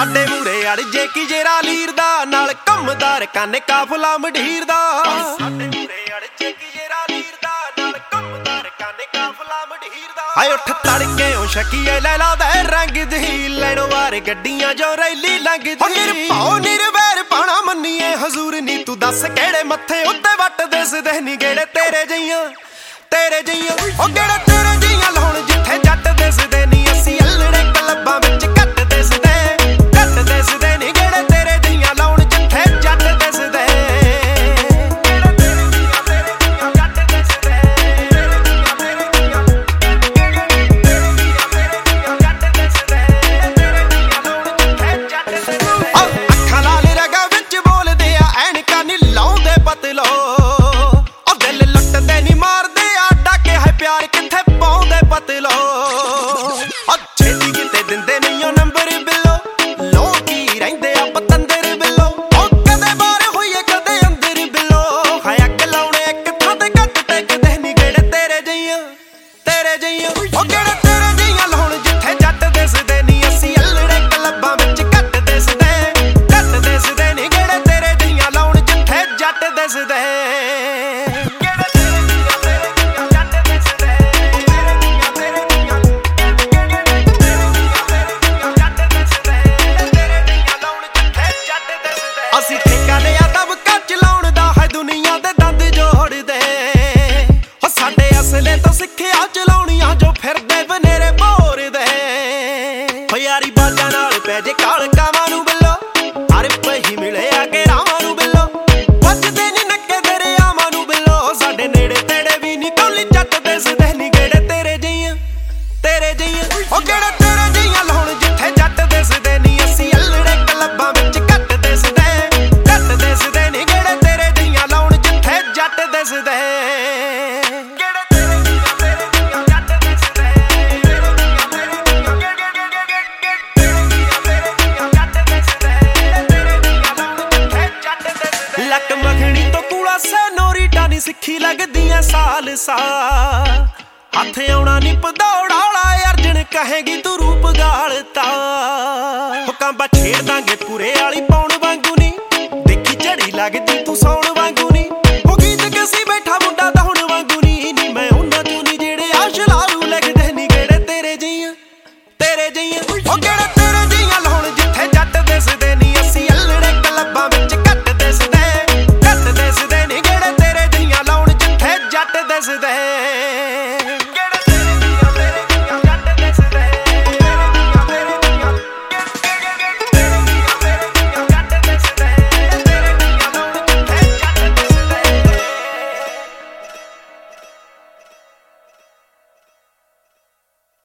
ਸਾਡੇ ਮੂਰੇ ਅੜ ਜੇ ਕੀ ਜੇਰਾ ਲੀਰ ਦਾ ਨਾਲ ਕੰਮਦਾਰ ਕਾਨੇ ਕਾਫਲਾ ਮਢੀਰ ਦਾ ਸਾਡੇ ਮੂਰੇ ਅੜ ਜੇ ਕੀ ਜੇਰਾ ਲੀਰ ਦਾ ਨਾਲ ਕੰਮਦਾਰ ਕਾਨੇ ਕਾਫਲਾ ਮਢੀਰ ਦਾ ਹਾਏ ਉੱਠ ਤੜਕੇ ਓ ਸ਼ਕੀਏ ਲੈ ਲਾ ਦਾ ਰੰਗ ਦੀ ਲੈਣੋ ਵਾਰ ਗੱਡੀਆਂ ਜੋ ਰੈਲੀ ਲੰਘਦੀ ਹੋ ਨਿਰਭਉ ਨਿਰਵੈਰ ਪਾਣਾ ਮੰਨੀਏ ਹਜ਼ੂਰ ਨੀ ਤੂੰ ਦੱਸ ਕਿਹੜੇ ਮੱਥੇ ਉੱਤੇ ਵੱਟ ਦਿਸਦੇ ਨੀ ਗੇੜੇ ਤੇਰੇ ਜਈਆਂ ਉਹ ਗੇੜੇ ਤੇਰੇ ਜਈਆਂ ਲਾਉਣ ਜਿੱਥੇ ਜੱਟ ਦਿਸਦੇ ਨੀ ਅਸੀਂ ਅਲੜੇ ਕਲੱਬਾਂ ਵਿੱਚ ਘੱਟ ਦਿਸਦੇ ਨੀ ਗੇੜੇ ਤੇਰੇ ਜਈਆਂ ਲਾਉਣ ਜਿੱਥੇ ਜੱਟ ਦਿਸਦੇ ਗੇੜੇ ਤੇਰੇ ਜਈਆਂ ਜੱਟ ਦਿਸਦੇ ਜੱਟ ਦਿਸਦੇ ਅੱਖਾਂ ਲਾਲ ਰਗਾ ਵਿੱਚ ਬੋਲਦੇ ਆ ਐਨਕਾਂ ਨੀ ਲਾਉਂਦੇ ਪਤਲੋ ਉਹ ਦਿਲ ਲੁੱਟਦੇ ਨੀ ਮਾਰਦੇ ਪਿਆਰ ਕਿੱਥੇ ਪਾਉਂਦੇ ਪਤਲੋ ਅੱਛੇ ਦੀ ਕਿਤੇ ਦਿੰਦੇ ਨਹੀਂ ਉਹ ਨੰਬਰ ਬਿੱਲੋ ਲੋਕੀ ਰਹਿੰਦੇ ਆ ਪਤੰਦਰ ਬਿੱਲੋ ਉਹ ਕਦੇ ਬਾਹਰ ਹੋਈਏ ਕਦੇ ਅੰਦਰ ਬਿੱਲੋ ਹਾਇਆ ਕਲਾਉਣੇ ਇੱਕ ਥਾਂ ਤੇ ਘੱਟ ਟਿਕਦੇ ਨੀ ਗੇੜੇ ਤੇਰੇ ਜਈਆਂ ਉਹ ਗੇੜੇ ਤੇਰੇ ਜਈਆਂ ਲਾਉਣ ਜਿੱਥੇ ਜੱਟ ਦਿਸਦੇ ਨੀ ਅਸੀਂ ਅਲੜੇ ਕਲੱਬਾਂ ਵਿੱਚ ਘੱਟ ਦਿਸਦੇ ਨੀ ਗੇੜੇ ਤੇਰੇ ਜਈਆਂ ਲਾਉਣ ਜਿੱਥੇ ਜੱਟ ਦਿਸਦੇ ਅਸੀਂ ਠੇਕਾ ਲਿਆ ਦਬਕਾ ਚਲਾਉਣ ਦਾ ਹੈ ਦੁਨੀਆ ਦੇ ਦੰਦ ਜੋੜਦੇ ਹੋ ਸਾਡੇ ਅਸਲੇ ਤੋਂ ਸਿੱਖਿਆ ਚਲਾਉਣੀਆਂ ਜੋ ਫਿਰਦੇ ਬਨੇਰੇ ਭੋਰਦੇ ਹੋ ਯਾਰੀ ਬਾਜਾਂ ਨਾਲ ਪੈ ਜੇ ਕਾਲ ਕਾਵਾਂ ਨੂੰ ਬਿੱਲੋ ਹਰ ਪਹੀ ਮਿਲੇ ਆ ਕੇ ਰਾਵਾਂ ਨੂੰ ਬਿੱਲੋ ਵੱਜਦੇ ਨੀ ਨੱਕੇ ਦਰਿਆਵਾਂ ਨੂੰ ਬਿੱਲੋ ਸਾਡੇ ਨੇੜੇ ਤੇੜੇ ਵੀ ਨੀ ਕੋਲੀ ਜੱਟ ਦਿਸਦੇ ਨੀ ਗੇੜੇ ਤੇਰੇ ਜਈਆਂ ਉਹ ਗੇੜੇ ਤੇਰੇ ਜਈਆਂ ਲਾਉਣ ਜਿੱਥੇ ਜੱਟ ਦਿਸਦੇ ਨੀ ਅਸੀਂ ਅਲੜੇ ਕਲੱਬਾਂ ਵਿੱਚ ਘੱਟ ਦਿਸਦੇ ਨੀ ਗੇੜੇ ਤੇਰੇ ਜਈਆਂ ਲਾਉਣ ਜਿੱਥੇ ਜੱਟ ਦਿਸਦੇ ਗੇੜੇ ਤੇਰੇ ਜਈਆਂ ਜੱਟ ਦਿਸਦੇ ਲੱਕ ਮੱਖਣੀ ਤੋਂ ਕੂੜਾ ਸੈਨੋਰੀਟਾ ਨੀ ਸਿੱਖੀ ਲੱਗਦੀਆਂ ਸਾਲ ਹੱਥ ਆਉਣਾ ਨੀ ਪਦੌੜਾ ਵਾਲਾ ਅਰਜਨ ਕਹੇਗੀ ਤੂੰ ਰੂਪ ਗਾਲਤਾ ਹੁਕਮਾਂ ਛੇੜ ਦਾਂਗੇ ਪੂਰੇ ਵਾਲੀ ਪਾਉਣ ਵਾਂਗੂ ਨੀ ਦੇਖੀ ਝੜੀ ਲੱਗਦੀ ਤੂੰ ਸੌਣ ਵਾਂਗੂ ਨੀ ਹੋ ਗੀਤ ਕਸੀ ਬੈਠਾ